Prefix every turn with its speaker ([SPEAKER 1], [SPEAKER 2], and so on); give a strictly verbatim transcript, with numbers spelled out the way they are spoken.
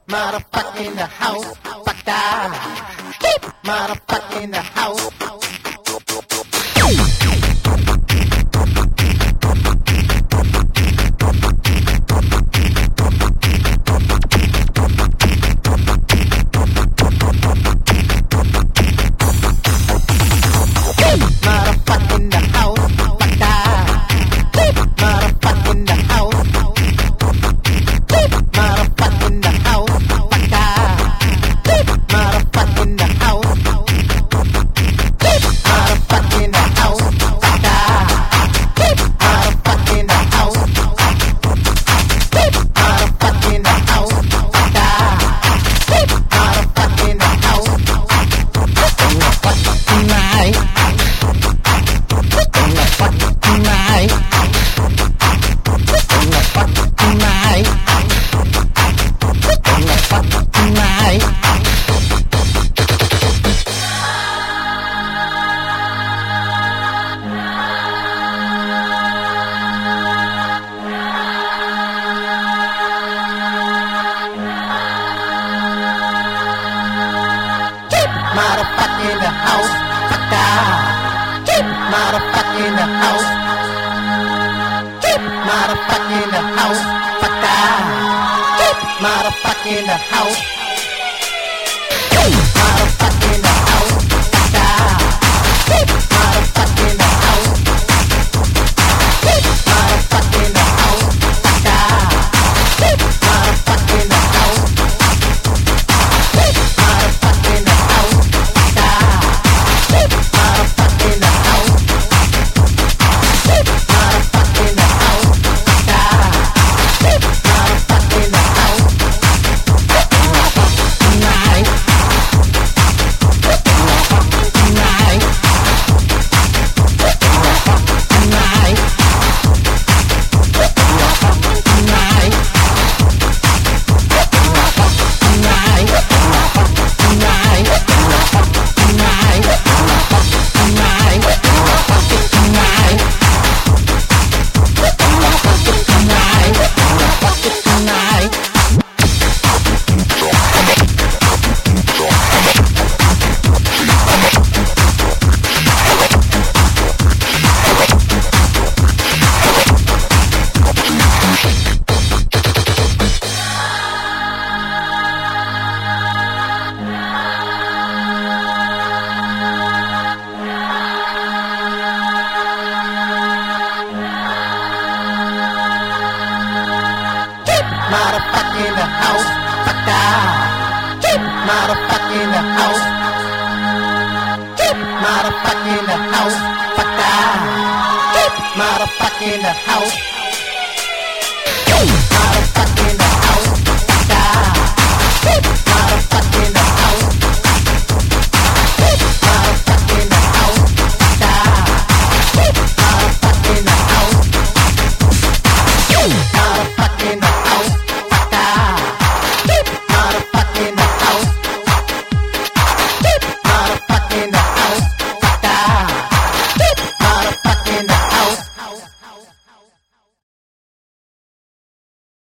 [SPEAKER 1] Motherfucker in the house, fuck that. Keep motherfucker in the house. Motherfucker in the house, fuck that. Keep motherfucker in the house. Keep motherfucker in the house, fuck that. Keep motherfucker in the house. Keep motherfucker in the house, fuck that. Keep motherfucker in the house. Keep motherfucker in the house, fuck that. Keep motherfucker in the house. Keep motherfucker in the house. Motherfucker in the house, fuck that. Keep motherfucker in the house. Keep motherfucker in the house, fuck that. Keep motherfucker in the house. Keep motherfucker in the house, fuck that. Keep motherfucker in the house.